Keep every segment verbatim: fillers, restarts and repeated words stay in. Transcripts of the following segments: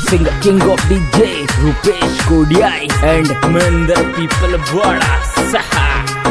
Singer King of D J Rupesh Kodiai and Mender People Bada Saha.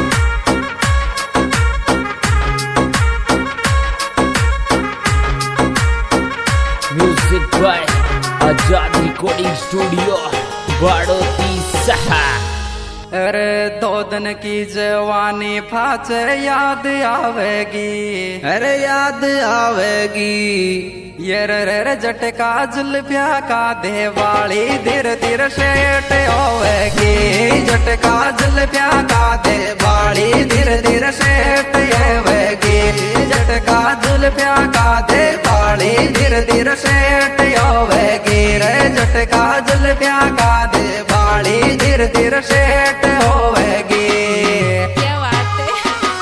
Music by Azad Recording Studio Badoti Saha. अरे दो दिन की जवानी फाचे याद आवेगी, अरे याद आवेगी। ये रे रे झटका जुल्फिया का देवाली धीरे धीरे सेट होवेगी। झटका जुल्फिया का देवाली धीरे धीरे सेट होवेगी। झटका जुल्फिया का देवाली धीरे धीरे सेट होवेगी। रे झटका जुल्फिया का देवाली धीरे धीरे सेट होवेगी। क्या बात है।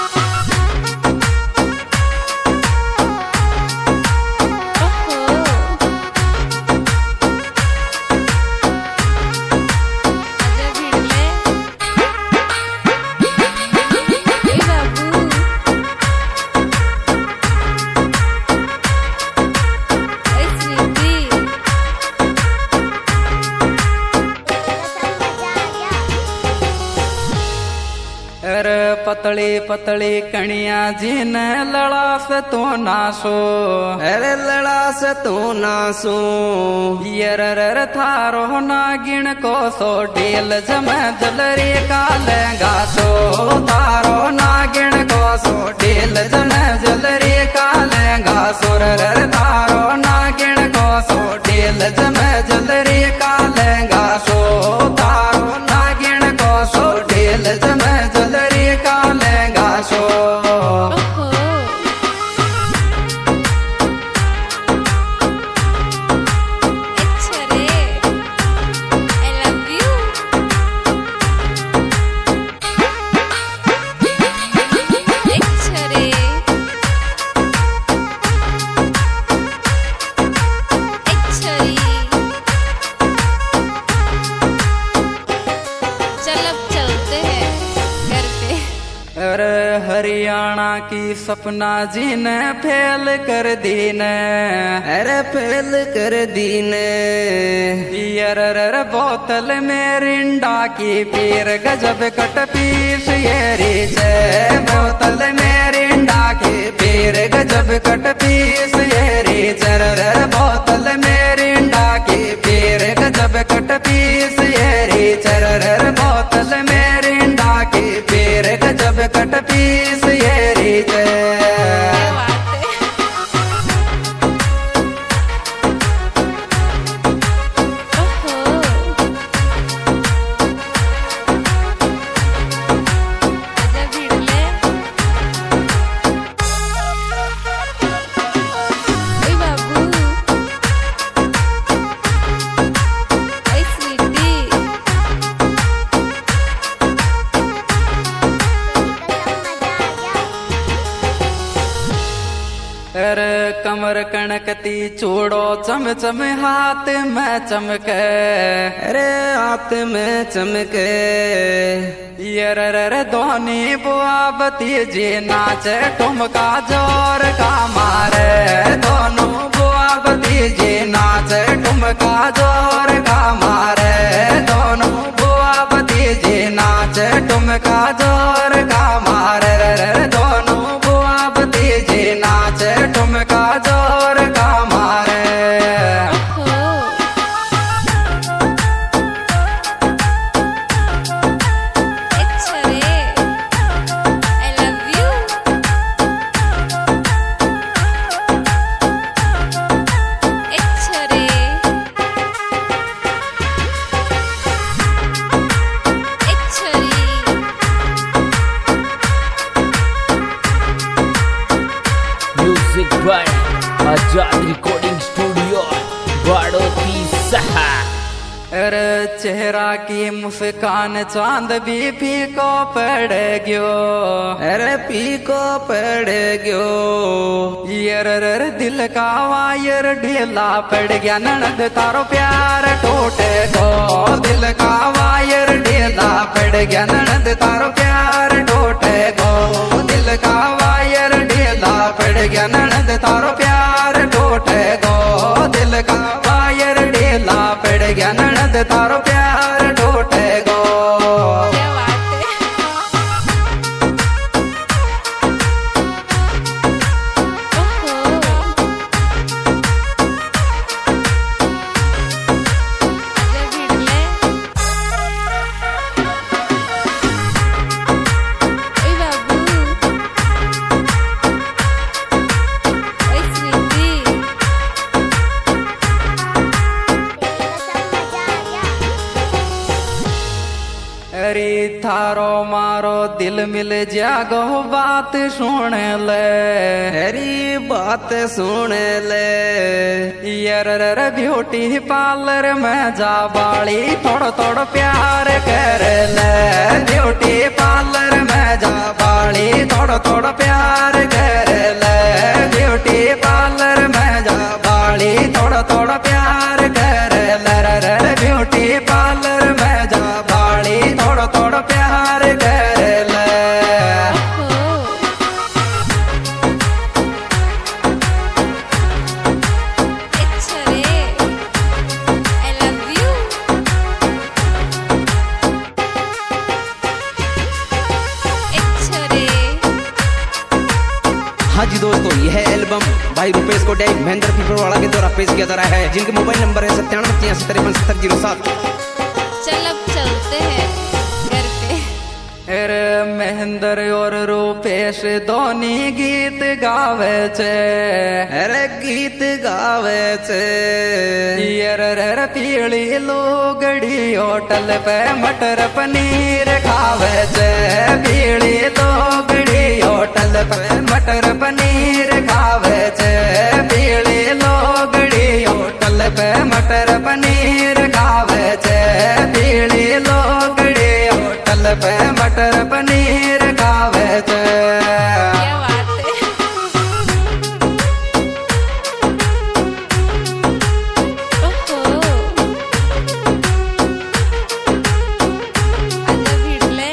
अरे पतली पतली कणिया जी ने लड़ा से तो नासो, अरे लड़ा से तो नासो। ये रे थारो नागिन को सो ढील जमे जलरी का लहंगा सो। थारो नागिन को सो ढील जमे जलरी का लहंगा सो। रे थारो नागिन को सो ढील जमे जलरी का लहंगा सो। थारो नागिन को सो ढील जमे जलरी का लहंगा सो। अरे हरियाणा की सपना जी ने फेल कर दी ने, अरे फेल कर दी ने। बोतल में रिंडा की पीर गजब कट पीस ये रीचे। बोतल में रिंडा की पीर गजब कट पीस ये रीचे। बोतल में रिंडा की पीर गजब कट पीस ये रीचे। बोतल में रिंडा की पीर गजब कट पीस ये रीचे। अरे कमर कणकती चूड़ो चम चम हाथ में चमके, अरे हाथ में चमके। ये रे धोनी बुआ भतीजी नाचे ठुमका जोर का मारे। दोनों बुआ भतीजी नाचे ठुमका जोर का मारे। दोनों बुआ भतीजी नाचे ठुमका जोर का मारे। रे दोनों बुआ भतीजी नाचे ठुमका जोर का मारे। Music by Azad Recording Studio Badoti Saha. अरे चेहरा की मुस्कान चांद भी फीको पड़ गयो, अरे फीको पड़ गयो। ये रे दिल का वायर ढीला पड़ गया। ननद तारो प्यार टूटे गो। दिल का वायर ढीला पड़ गया। ननद तारो प्यार टूटे गो। दिल का वायर ढीला पड़ गया। ननद तारो प्यार टूटे गो। दिल का वायर ढीला हिल मिल जागो बात सुन ले हरी बात सुन ले यार रे ब्यूटी पार्लर में जा बाली थोड़ा थोड़ा प्यार कर ले ब्यूटी पार्लर में जा बाली थोड़ा थोड़ा प्यार कर ले ब्यूटी पार्लर में जा बाली थोड़ा थोड़ा प्यार कर ले रे ब्यूटी पार्लर में जा बाली थोड़ा थोड़ा प्यार कर ले हाँ जी दोस्तों, यह एल्बम भाई रुपेश कोडियाई महेंद्र पीपलवाड़ा के द्वारा पेश किया जा रहा है, जिनके मोबाइल नंबर है सत्तानवे तिरासी तिरपन सत्तर जीरो सात। चल अब चलते हैं घर पे। अरे महेंद्र और रूपेश दोनी गीत गावे छे अरे गीत गावे छे रे पीली लोगड़ी होटल पे मटर पनीर खावे छे पीली लोगड़ी होटल पे मटर पनीर खावे छे पीली लोगड़ी होटल पे मटर पनीर खावे छे पीली लोगड़ी होटल पे मटर पनीर खावे छे। क्या बात है। ओहो आजा भिडले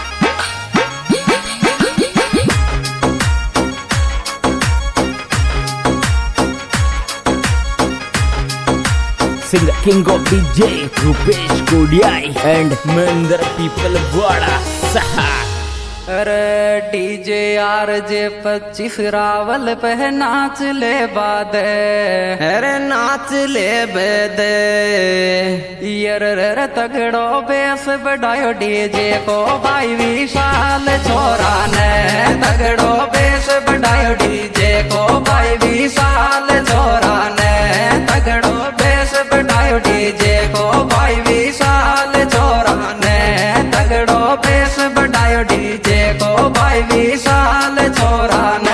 Singer King of D J Rupesh Kodyai and Mehender Pipalwada Saha। अरे डीजे आर जे पच्चीस रावल पे नाच ले बादे अरे नाच ले बेदे यार रे तगड़ो बेस बढ़ायो डीजे को भाई विशाल छोरा ने तगड़ो बेस बढ़ायो डीजे को भाई विशाल छोरा ने तगड़ो बेस बढ़ायो डीजे को भाई विशाल छोरा ने तगड़ो बेस बढ़ायो डीजे को भाई विशाल छोरा